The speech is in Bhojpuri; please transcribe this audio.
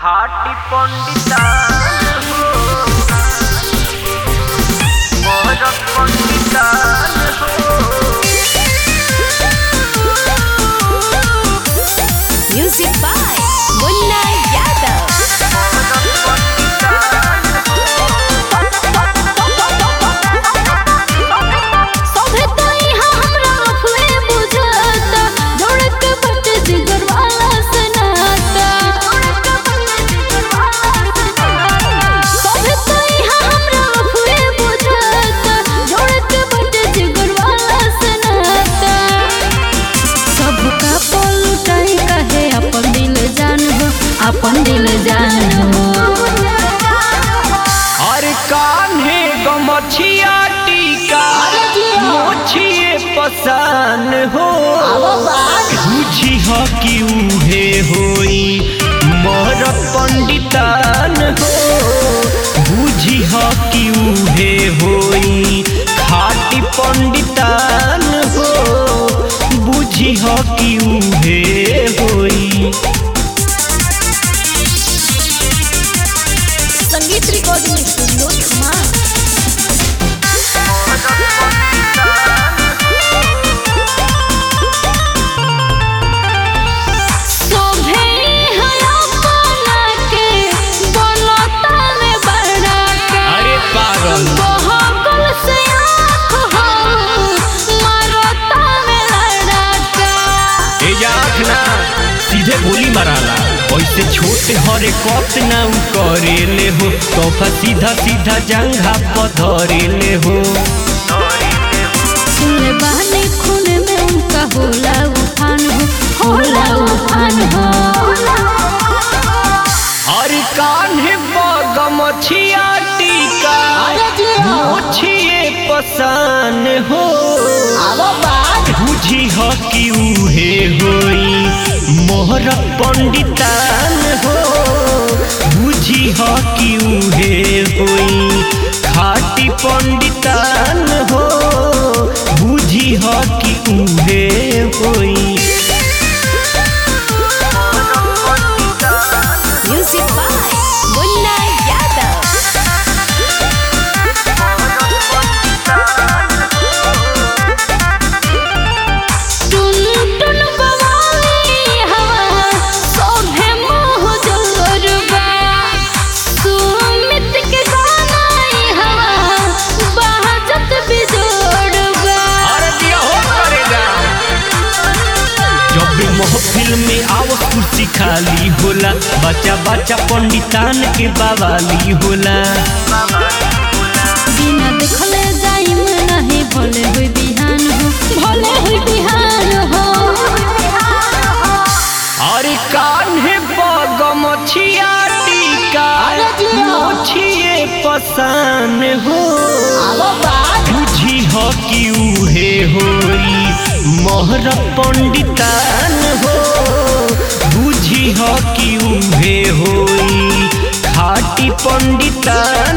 खाटी पंडितान हो मोहरत पंडितान हो। Music by Munna Yadav. अपन दिल जान हो अरे कान्हे गमछिया टीका मोछिए पसान हो बुझी ह कि उहे होई मोहरत पंडितान हो बुझी ह कि उहे होई खाटी पंडितान हो बुझी ह कि उहे होई। संगीत रिकॉर्डिंग स्टूडियो धमाल। अरे पागल सीधे गोली माराला ऐसे छोटे हरे कत ना करे ले हो तोहफा सीधा सीधा जंघा पधरे ले हो। सुने बहने खून में उनका होला उफान हो अरे कान्हे गमछिया टीका मोछिए पसान हो बुझी ह कि उहे होई मोहरत पंडितान हो बुझी ह कि उहे होई खाटी पंडितान हो बुझी ह कि उहे होई। Music by Munna Yadav. महफिल में आवत कुर्सी खाली होला बच्चा बच्चा पंडितान के बवाली होला। बिना देखले जाइम नहीं भले हुई बिहान हो अरे कान्हे गमछिया टीका मोछिए पसान हो बुझी ह कि उहे होई मोहरत पंडितान हो बुझी ह कि उहे होई खाटी पंडितान